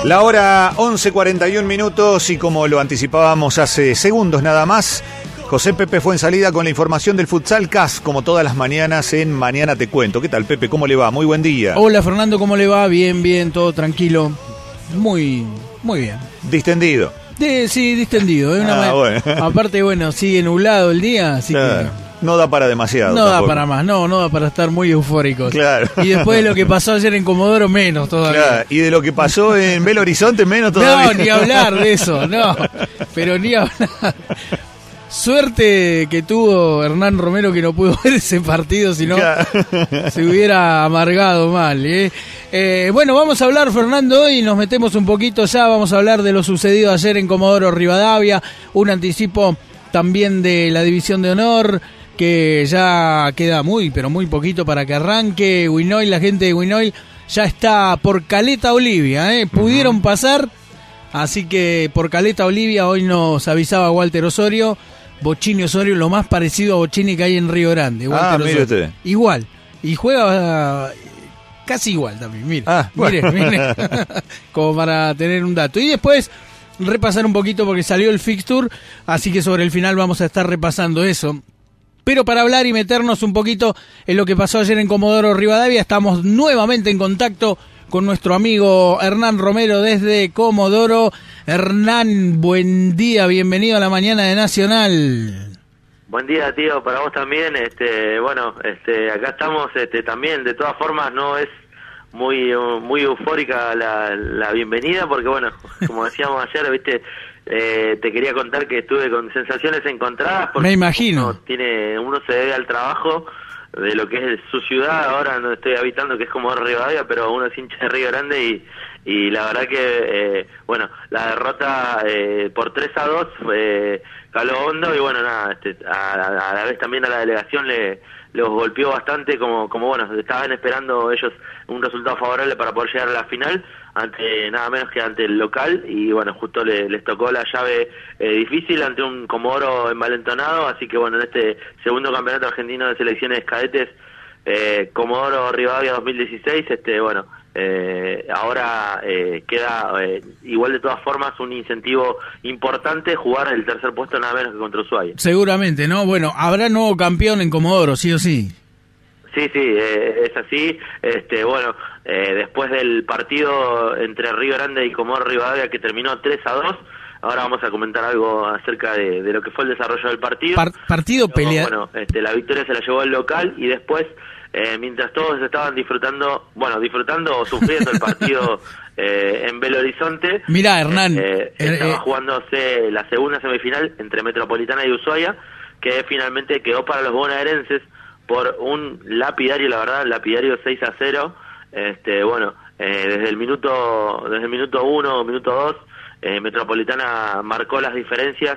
La hora 11:41 y como lo anticipábamos hace segundos nada más, José Pepe fue en salida con la información del Futsal CAS, como todas las mañanas en Mañana Te Cuento. ¿Qué tal, Pepe? ¿Cómo le va? Muy buen día. Hola, Fernando, ¿cómo le va? Bien, todo tranquilo. Muy bien. Distendido. Sí, distendido. Bueno. Aparte, bueno, sigue nublado el día, así claro. que... No da para demasiado. No tampoco. da para más, no da para estar muy eufóricos. Claro. Y después de lo que pasó ayer en Comodoro, menos todavía. Claro. Y de lo que pasó en Belo Horizonte, menos todavía. No, ni hablar de eso, no. Pero ni hablar. Suerte que tuvo Hernán Romero que no pudo ver ese partido, si no se hubiera amargado mal. Bueno, vamos a hablar, Fernando, hoy nos metemos un poquito ya, vamos a hablar de lo sucedido ayer en Comodoro Rivadavia, un anticipo también de la División de Honor, que ya queda muy poquito para que arranque. Winoy, la gente de Winoy ya está por Caleta Olivia, pudieron pasar, así que por Caleta Olivia hoy nos avisaba Walter Osorio, Bochini Osorio, lo más parecido a Bochini que hay en Río Grande. Walter mire usted. Igual, y juega casi igual también, mire, mire, como para tener un dato. Y después repasar un poquito porque salió el fixture, así que sobre el final vamos a estar repasando eso. Pero para hablar y meternos un poquito en lo que pasó ayer en Comodoro Rivadavia, estamos nuevamente en contacto con nuestro amigo Hernán Romero desde Comodoro. Hernán, buen día, bienvenido a la mañana de Nacional. Buen día, tío, para vos también. Acá estamos, también. De todas formas, no es muy eufórica la bienvenida, porque bueno, como decíamos ayer, viste. Te quería contar que estuve con sensaciones encontradas porque me imagino uno se debe al trabajo de lo que es su ciudad. Ahora no estoy habitando, que es como Rivadavia, pero uno es hincha de Río Grande y la verdad que la derrota por 3-2 caló hondo y bueno, nada, a la vez también a la delegación los golpeó bastante, como bueno, estaban esperando ellos un resultado favorable para poder llegar a la final, ante nada menos que ante el local, y bueno, justo les tocó la llave difícil ante un Comodoro envalentonado, así que bueno, en este segundo campeonato argentino de selecciones cadetes, Comodoro Rivadavia 2016, ahora queda igual de todas formas un incentivo importante jugar el tercer puesto nada menos que contra Ushuaia. Seguramente, ¿no? Bueno, habrá nuevo campeón en Comodoro, sí o sí. Sí, es así. Después del partido entre Río Grande y Comodoro Rivadavia que terminó 3-2, ahora vamos a comentar algo acerca de lo que fue el desarrollo del partido. Partido peleado. Bueno, la victoria se la llevó el local y después, mientras todos estaban disfrutando o sufriendo el partido en Belo Horizonte. Mirá, Hernán. Estaba jugándose la segunda semifinal entre Metropolitana y Ushuaia, que finalmente quedó para los bonaerenses por un lapidario, la verdad, lapidario 6-0. Desde el minuto 1, minuto 2, Metropolitana marcó las diferencias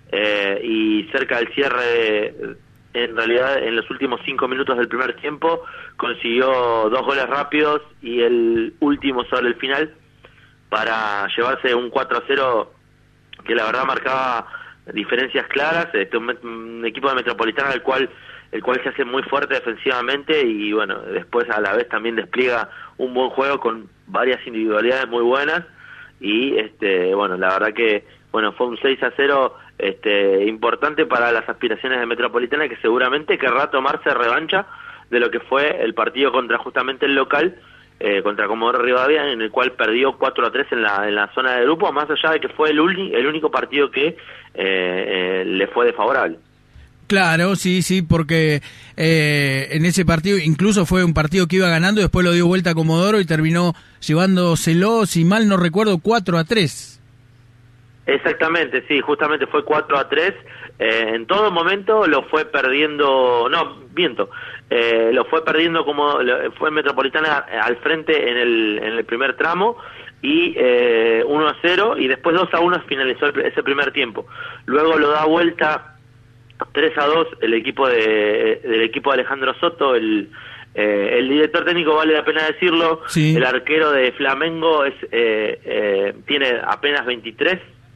y cerca del cierre, en realidad en los últimos 5 minutos del primer tiempo, consiguió 2 goles rápidos y el último sobre el final para llevarse un 4-0 que la verdad marcaba diferencias claras. Un equipo de Metropolitana el cual se hace muy fuerte defensivamente y bueno, después a la vez también despliega un buen juego con varias individualidades muy buenas y la verdad que fue un 6-0 importante para las aspiraciones de Metropolitana, que seguramente querrá tomarse revancha de lo que fue el partido contra justamente el local, contra Comodoro Rivadavia, en el cual perdió 4-3 en la zona de grupo, más allá de que fue el único partido que le fue desfavorable. Claro, sí, porque en ese partido incluso fue un partido que iba ganando, después lo dio vuelta a Comodoro y terminó llevándoselo, si mal no recuerdo, 4-3. Exactamente, sí, justamente fue 4-3. En todo momento lo fue perdiendo, lo fue perdiendo fue Metropolitana al frente en el primer tramo y 1-0 y después 2-1 finalizó ese primer tiempo. Luego lo da vuelta 3-2 del equipo de Alejandro Soto, el director técnico, vale la pena decirlo, sí. El arquero de Flamengo tiene apenas 22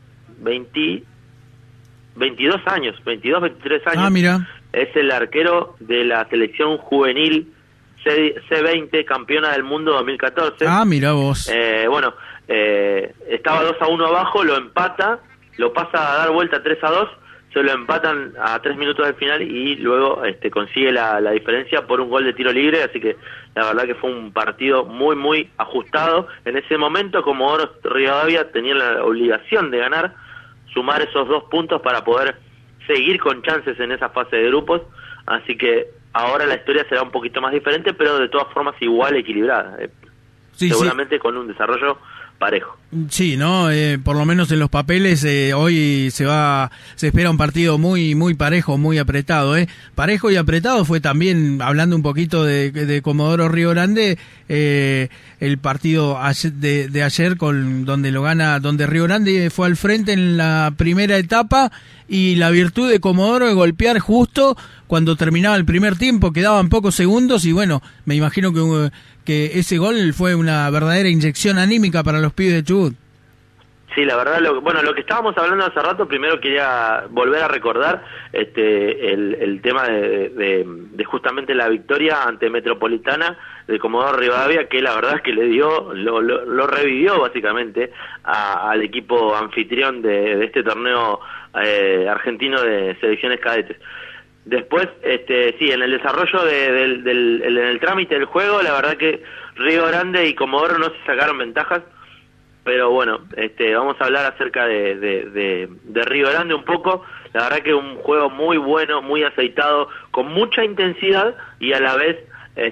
años, 23 años. Ah, mira. Es el arquero de la selección juvenil C20, campeona del mundo 2014. Ah, mira vos. estaba 2-1 abajo, lo empata, lo pasa a dar vuelta 3-2, se lo empatan a 3 minutos del final y luego consigue la diferencia por un gol de tiro libre, así que la verdad que fue un partido muy muy ajustado. En ese momento Comodoro Rivadavia tenía la obligación de ganar, sumar esos 2 puntos para poder seguir con chances en esa fase de grupos, así que ahora la historia será un poquito más diferente, pero de todas formas igual equilibrada, seguramente con un desarrollo parejo. Sí, ¿no? Por lo menos en los papeles hoy se espera un partido muy muy parejo, muy apretado, parejo y apretado fue también, hablando un poquito de Comodoro Río Grande, el partido de ayer donde Río Grande fue al frente en la primera etapa y la virtud de Comodoro de golpear justo cuando terminaba el primer tiempo, quedaban pocos segundos y bueno, me imagino que ese gol fue una verdadera inyección anímica para los pibes de Chubut. Sí, la verdad, lo que estábamos hablando hace rato, primero quería volver a recordar el tema de justamente la victoria ante Metropolitana de Comodoro Rivadavia, que la verdad es que lo revivió básicamente al equipo anfitrión de este torneo argentino de selecciones cadetes. Después, sí, en el desarrollo en el trámite del juego, la verdad que Río Grande y Comodoro no se sacaron ventajas, pero bueno, vamos a hablar acerca de Río Grande un poco. La verdad que un juego muy bueno, muy aceitado, con mucha intensidad y a la vez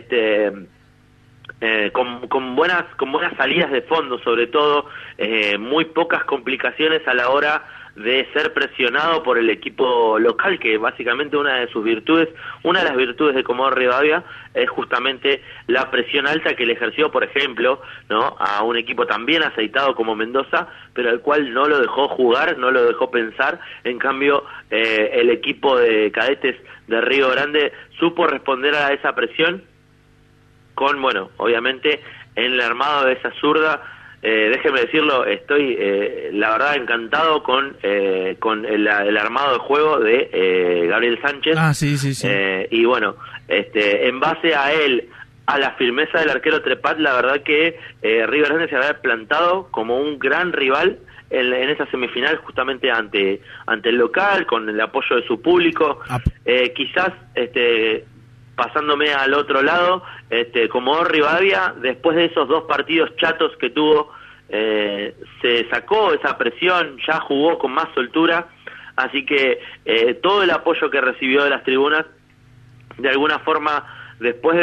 con buenas salidas de fondo, sobre todo muy pocas complicaciones a la hora de ser presionado por el equipo local, que básicamente una de las virtudes de Comodoro Rivadavia es justamente la presión alta que le ejerció, por ejemplo, ¿no?, a un equipo tan bien aceitado como Mendoza, pero al cual no lo dejó jugar, no lo dejó pensar. En cambio, el equipo de cadetes de Río Grande supo responder a esa presión con, bueno, obviamente en el armado de esa zurda. Déjeme decirlo, estoy la verdad encantado con el armado de juego de Gabriel Sánchez. Sí. Y bueno, en base a él, a la firmeza del arquero Trepat, la verdad que Río Grande se había plantado como un gran rival en esa semifinal, justamente ante el local, con el apoyo de su público. Quizás pasándome al otro lado, Comodoro Rivadavia, después de esos 2 partidos chatos que tuvo, se sacó esa presión, ya jugó con más soltura, así que todo el apoyo que recibió de las tribunas, de alguna forma, después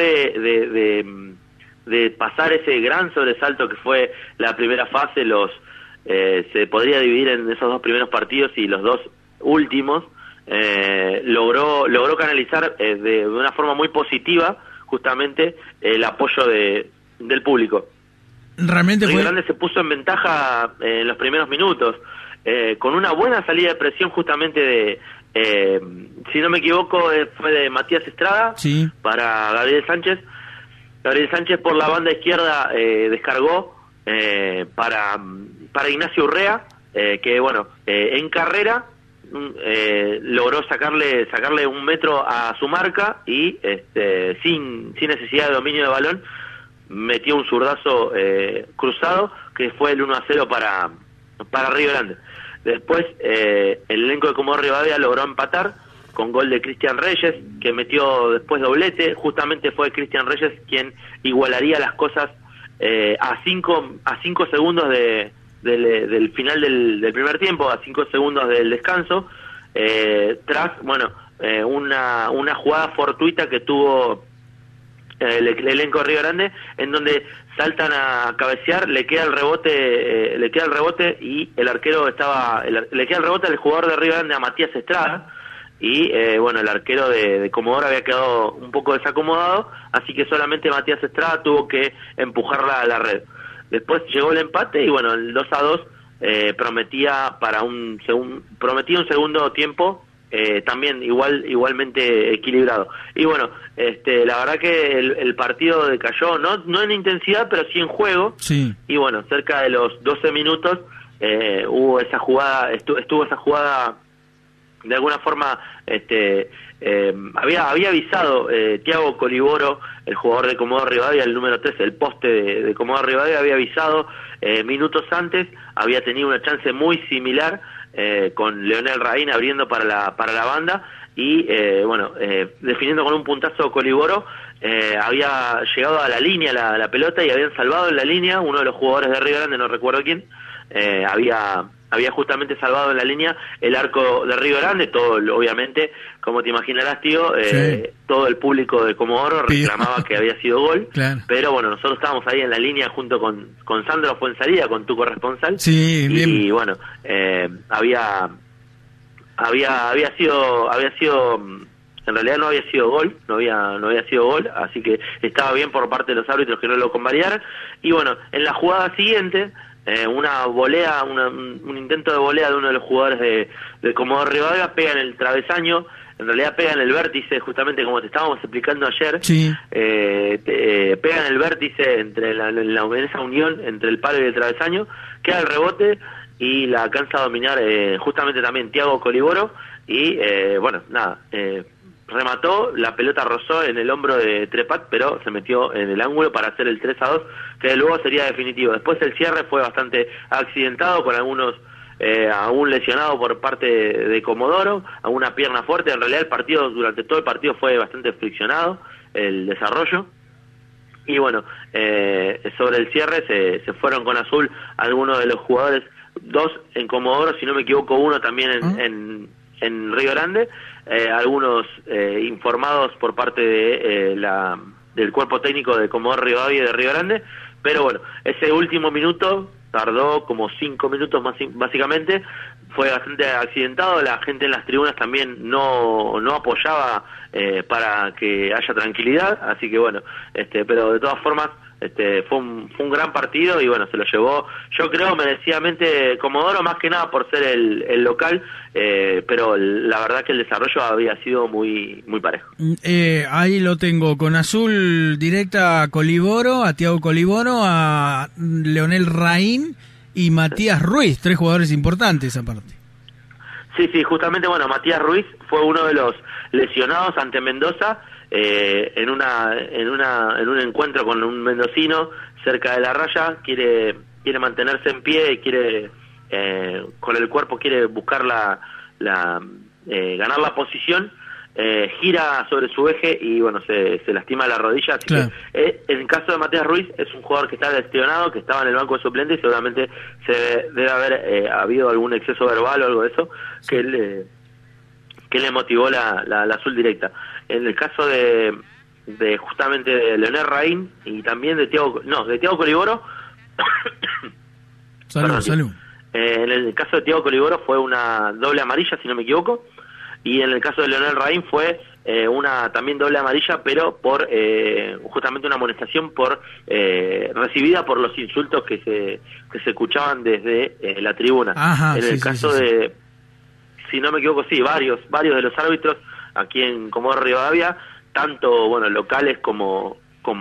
de pasar ese gran sobresalto que fue la primera fase, se podría dividir en esos 2 primeros partidos y los 2 últimos, logró canalizar de una forma muy positiva justamente el apoyo del público. Realmente Río Grande se puso en ventaja en los primeros minutos, con una buena salida de presión justamente si no me equivoco, fue de Matías Estrada, sí, para Gabriel Sánchez. Gabriel Sánchez por la banda izquierda descargó para Ignacio Urrea, que bueno, en carrera logró sacarle 1 metro a su marca y sin necesidad de dominio de balón metió un zurdazo cruzado que fue el 1-0 para Río Grande. Después el elenco de Comodoro Rivadavia logró empatar con gol de Cristian Reyes, que metió después doblete. Justamente fue Cristian Reyes quien igualaría las cosas a 5 segundos del final del primer tiempo, a 5 segundos del descanso, tras una jugada fortuita que tuvo el elenco de Río Grande, en donde saltan a cabecear, le queda el rebote y el arquero le queda el rebote al jugador de Río Grande, a Matías Estrada, y el arquero de Comodoro había quedado un poco desacomodado, así que solamente Matías Estrada tuvo que empujarla a la red. Después llegó el empate y bueno, el 2-2 prometía un segundo tiempo también igualmente equilibrado. Y bueno, la verdad que el partido decayó, no en intensidad, pero sí en juego. Sí. Y bueno, cerca de los 12 minutos hubo esa jugada, estuvo esa jugada de alguna forma había avisado Thiago Coliboro, el jugador de Comodoro Rivadavia, el número 3, el poste de Comodoro Rivadavia, había avisado minutos antes, había tenido una chance muy similar con Leonel Raín abriendo para la banda, y definiendo con un puntazo Coliboro, había llegado a la línea la pelota y habían salvado en la línea uno de los jugadores de Río Grande, no recuerdo quién, había justamente salvado en la línea el arco de Río Grande. Todo, obviamente, como te imaginarás, tío, sí, todo el público de Comodoro reclamaba que había sido gol, claro. Pero bueno, nosotros estábamos ahí en la línea junto con Sandro Fuenzalida, con tu corresponsal, sí, bien. y bueno, había sido, en realidad no había sido gol, no había sido gol, así que estaba bien por parte de los árbitros que no lo convalidaran. Y bueno, en la jugada siguiente, una volea, un intento de volea de uno de los jugadores de Comodoro Rivadavia, pega en el travesaño, en realidad pega en el vértice, justamente como te estábamos explicando ayer, sí. Pega en el vértice en esa unión entre el palo y el travesaño, queda el rebote y la alcanza a dominar justamente también Thiago Coliboro, y remató, la pelota rozó en el hombro de Trepat, pero se metió en el ángulo para hacer el 3-2, que luego sería definitivo. Después el cierre fue bastante accidentado, con algunos aún lesionado por parte de Comodoro, a una pierna fuerte. En realidad el partido, durante todo el partido, fue bastante friccionado el desarrollo. Y bueno, sobre el cierre se fueron con azul algunos de los jugadores, 2 en Comodoro, si no me equivoco, 1 también en Río Grande, algunos informados por parte del cuerpo técnico de Comodoro Rivadavia y de Río Grande, pero bueno, ese último minuto tardó como 5 minutos más, básicamente, fue bastante accidentado, la gente en las tribunas también no apoyaba para que haya tranquilidad, así que bueno, pero de todas formas fue un gran partido, y bueno, se lo llevó, yo creo, merecidamente Comodoro, más que nada por ser el local, pero la verdad que el desarrollo había sido muy parejo. Ahí lo tengo, con azul directa a Coliboro, a Thiago Coliboro, a Leonel Raín y Matías Ruiz, 3 jugadores importantes aparte. Sí, justamente, bueno, Matías Ruiz fue uno de los lesionados ante Mendoza, en un encuentro con un mendocino cerca de la raya, quiere mantenerse en pie y quiere con el cuerpo quiere buscar ganar la posición, gira sobre su eje y bueno, se lastima la rodilla, así claro. Que en el caso de Matías Ruiz es un jugador que está lesionado, que estaba en el banco de suplentes, y seguramente se debe haber habido algún exceso verbal o algo de eso que le motivó la azul directa. En el caso de justamente de Leonel Raín y también de Thiago Coliboro, salud. En el caso de Thiago Coliboro fue una doble amarilla, si no me equivoco, y en el caso de Leonel Raín fue una también doble amarilla, pero por justamente una amonestación recibida por los insultos que se escuchaban desde la tribuna. Ajá, en el caso de, si no me equivoco, sí, varios de los árbitros aquí en Comodoro Rivadavia, tanto locales como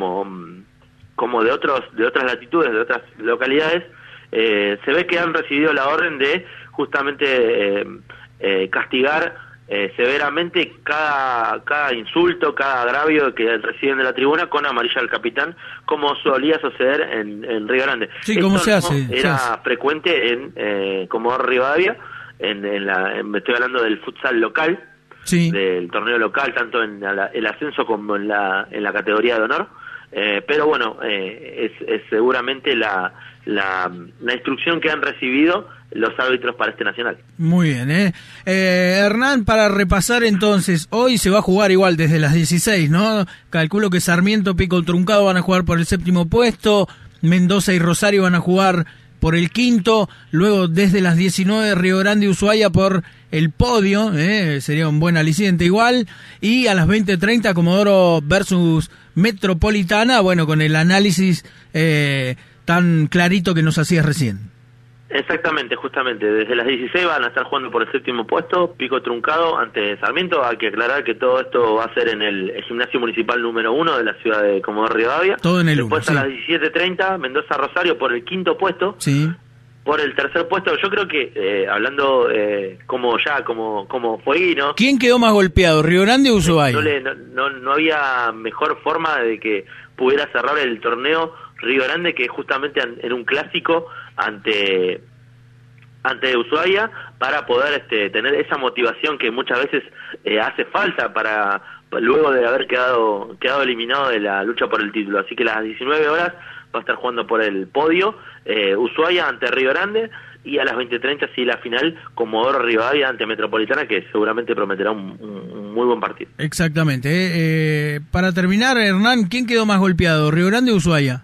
de otras latitudes, de otras localidades, se ve que han recibido la orden de justamente castigar severamente cada insulto, cada agravio que reciben de la tribuna con amarilla al capitán, como solía suceder en Río Grande. Sí, ¿cómo se hace? Era frecuente en Comodoro Rivadavia, me estoy hablando del futsal local, sí, del torneo local, tanto en el ascenso como en la categoría de honor, pero bueno, es seguramente la instrucción que han recibido los árbitros para este nacional. Muy bien, Hernán, para repasar entonces, hoy se va a jugar igual desde las 16, ¿no? Calculo que Sarmiento, Pico Truncado van a jugar por el 7º puesto, Mendoza y Rosario van a jugar por el 5º, luego desde las 19 Río Grande y Ushuaia por el podio, sería un buen aliciente igual, y a las 20:30 Comodoro versus Metropolitana, bueno, con el análisis tan clarito que nos hacías recién. Exactamente, justamente, desde las 16 van a estar jugando por el 7º puesto, Pico Truncado ante Sarmiento. Hay que aclarar que todo esto va a ser en el gimnasio municipal número 1 de la ciudad de Comodoro Rivadavia. Todo en el Después 1, a las 17:30 Mendoza Rosario por el 5º puesto, sí, por el tercer puesto. Yo creo que, hablando como fueguino... ¿Quién quedó más golpeado, Río Grande o Ushuaia? No había mejor forma de que pudiera cerrar el torneo Río Grande que justamente en un clásico ante Ushuaia, para poder tener esa motivación que muchas veces hace falta para luego de haber quedado eliminado de la lucha por el título. Así que a las 19 horas va a estar jugando por el podio Ushuaia ante Río Grande, y a las 20:30 sí la final, Comodoro Rivadavia ante Metropolitana, que seguramente prometerá un muy buen partido. Exactamente. Para terminar, Hernán, ¿quién quedó más golpeado, Río Grande o Ushuaia?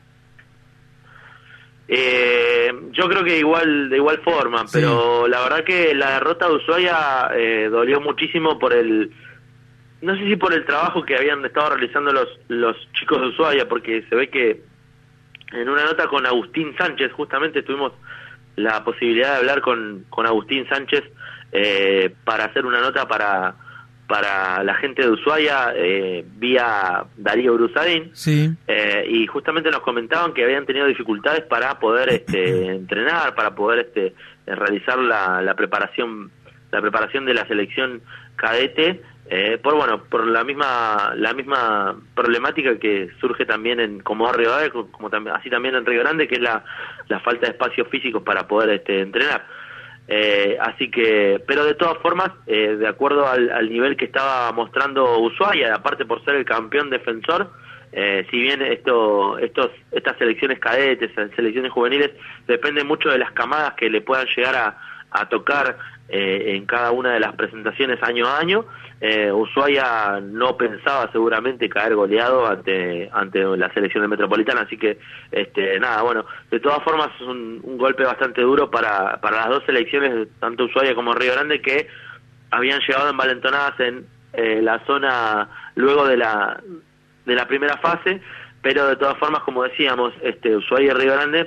Yo creo que de igual forma, sí. Pero la verdad que la derrota de Ushuaia dolió muchísimo no sé si por el trabajo que habían estado realizando los chicos de Ushuaia, porque se ve que en una nota con Agustín Sánchez, justamente tuvimos la posibilidad de hablar con Agustín Sánchez para hacer una nota para la gente de Ushuaia vía Darío Brusadín, sí. Y justamente nos comentaban que habían tenido dificultades para poder entrenar, para poder realizar la preparación de la selección cadete, por la misma problemática que surge también en Comodoro Rivadavia, así también en Río Grande, que es la falta de espacios físicos para poder entrenar. Así que, pero de todas formas, de acuerdo al nivel que estaba mostrando Ushuaia, aparte por ser el campeón defensor, si bien estas selecciones cadetes, selecciones juveniles, dependen mucho de las camadas que le puedan llegar a tocar en cada una de las presentaciones año a año. Ushuaia no pensaba seguramente caer goleado ante la selección de Metropolitana, así que nada, bueno, de todas formas es un golpe bastante duro para las dos selecciones, tanto Ushuaia como Río Grande, que habían llegado envalentonadas en la zona luego de la primera fase, pero de todas formas, como decíamos, Ushuaia y Río Grande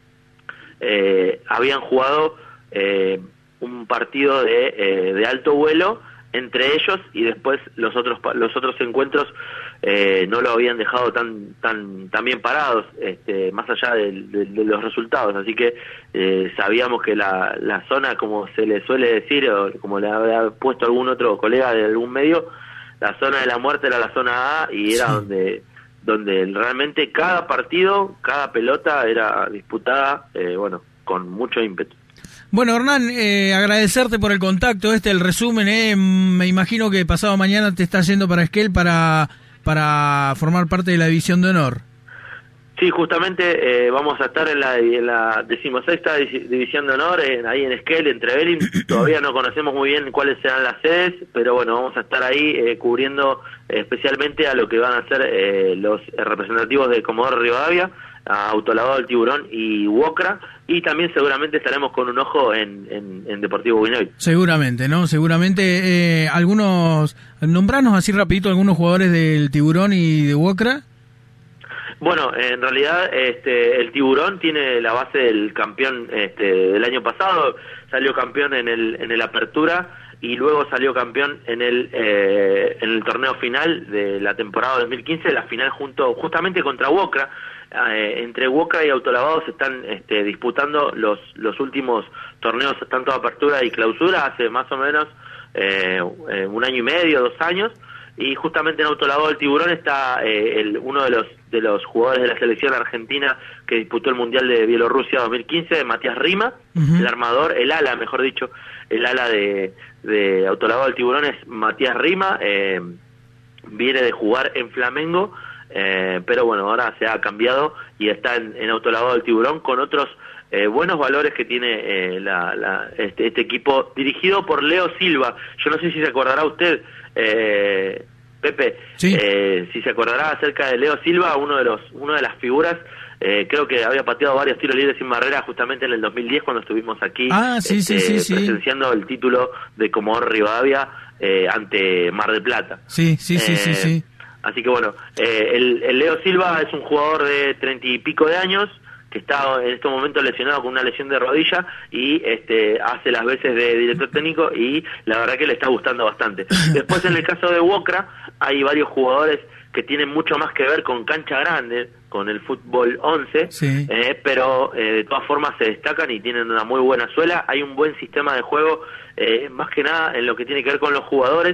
habían jugado un partido de alto vuelo entre ellos, y después los otros encuentros no lo habían dejado tan bien parados, más allá de los resultados. Así que sabíamos que la zona, como se le suele decir, o como le había puesto algún otro colega de algún medio, la zona de la muerte era la zona A, y era sí, donde realmente cada partido, cada pelota era disputada con mucho ímpetu. Bueno, Hernán, agradecerte por el contacto, el resumen, me imagino que pasado mañana te estás yendo para Esquel para formar parte de la División de Honor. Sí, justamente vamos a estar en la 16ª División de Honor, ahí en Esquel, en Trevelin. Todavía no conocemos muy bien cuáles serán las sedes, pero bueno, vamos a estar ahí cubriendo especialmente a lo que van a ser los representativos de Comodoro Rivadavia, a Autolavado del Tiburón y Wocra, y también seguramente estaremos con un ojo en Deportivo Guinoy. Seguramente, ¿no? Seguramente. Nombranos así rapidito algunos jugadores del Tiburón y de Wocra. Bueno, en realidad el Tiburón tiene la base del campeón del año pasado, salió campeón en el Apertura, y luego salió campeón en el torneo final de la temporada 2015, la final justamente contra Wocra. Entre Wocra y Autolavado se están disputando los últimos torneos, tanto de Apertura y Clausura, hace más o menos 1 año y medio, 2 años, y justamente en Autolavado del Tiburón está uno de los jugadores de la selección argentina que disputó el Mundial de Bielorrusia 2015, Matías Rima, el armador, el ala de Autolavado del Tiburón es Matías Rima, viene de jugar en Flamengo, pero bueno, ahora se ha cambiado y está en Autolavado del Tiburón con otros buenos valores que tiene este equipo dirigido por Leo Silva. Yo no sé si se acordará usted, Pepe, sí. Si se acordará acerca de Leo Silva, una de las figuras. Creo que había pateado varios tiros libres sin barrera justamente en el 2010 cuando estuvimos aquí presenciando el título de Comodoro Rivadavia ante Mar del Plata. Sí. Así que bueno, el Leo Silva es un jugador de 30 y pico de años que está en este momento lesionado con una lesión de rodilla y hace las veces de director técnico, y la verdad que le está gustando bastante. Después, en el caso de Wocra, hay varios jugadores que tienen mucho más que ver con cancha grande, con el fútbol 11, sí. Pero de todas formas se destacan y tienen una muy buena suela. Hay un buen sistema de juego, más que nada en lo que tiene que ver con los jugadores.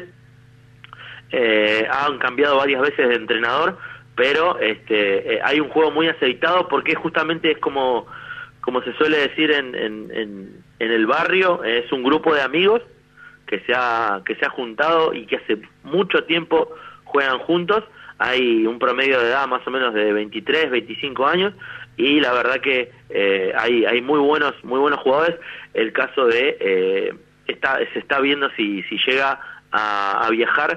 Han cambiado varias veces de entrenador, pero hay un juego muy aceitado, porque justamente es como se suele decir en el barrio, es un grupo de amigos que se ha juntado y que hace mucho tiempo juegan juntos. Hay un promedio de edad más o menos de 23, 25 años, y la verdad que hay muy buenos jugadores. El caso de se está viendo si llega a viajar,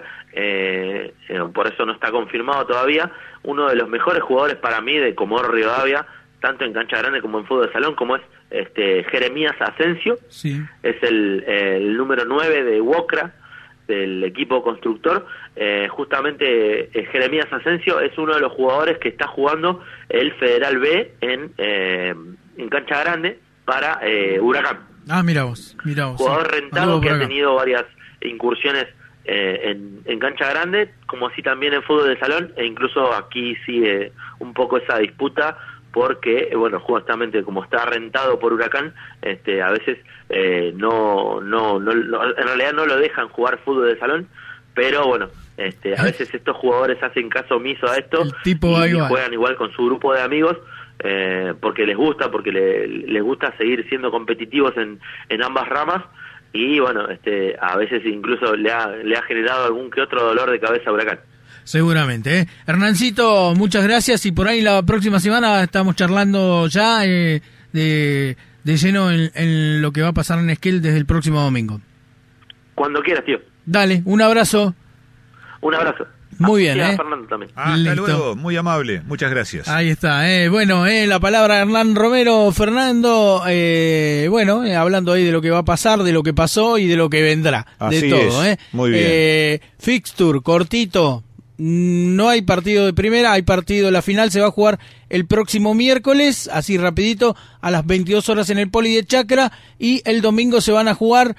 por eso no está confirmado todavía, uno de los mejores jugadores para mí de Comodoro Rivadavia, tanto en cancha grande como en fútbol de salón, como es Jeremías Asensio. Sí. Es el número 9 de Wocra, del equipo constructor. Justamente Jeremías Asensio es uno de los jugadores que está jugando el Federal B en cancha grande para Huracán. Mira vos. Jugador sí. rentado que ha tenido varias incursiones en cancha grande, como así también en fútbol de salón, e incluso aquí sigue un poco esa disputa, porque bueno, justamente como está rentado por Huracán, a veces en realidad no lo dejan jugar fútbol de salón, pero bueno, a veces estos jugadores hacen caso omiso a esto y juegan igual con su grupo de amigos, porque les gusta, porque les gusta seguir siendo competitivos en ambas ramas. Y bueno, a veces incluso le ha generado algún que otro dolor de cabeza a Huracán. Seguramente, Hernancito, muchas gracias, y por ahí la próxima semana estamos charlando ya de lleno en lo que va a pasar en Esquel desde el próximo domingo. Cuando quieras, tío. Dale, un abrazo. Un abrazo. Muy bien, Fernando también. Hasta luego, muy amable, muchas gracias. Ahí está, bueno, la palabra de Hernán Romero, Fernando, hablando ahí de lo que va a pasar, de lo que pasó y de lo que vendrá, así de todo, es. Muy bien. Fixture, cortito, no hay partido de primera, hay partido, la final se va a jugar el próximo miércoles, así rapidito, a las 22 horas en el Poli de Chacra, y el domingo se van a jugar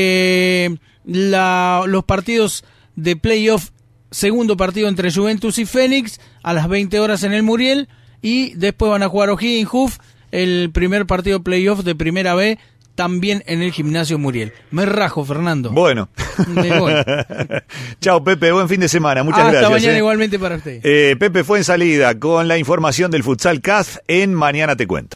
los partidos de playoff. Segundo partido entre Juventus y Fénix a las 20 horas en el Muriel, y después van a jugar O'Higgins Hoof, el primer partido playoff de Primera B, también en el Gimnasio Muriel. Me rajo, Fernando. Bueno. Chao, Pepe, buen fin de semana, muchas gracias. Hasta mañana igualmente para usted. Pepe fue en salida con la información del Futsal CAS en Mañana Te Cuento.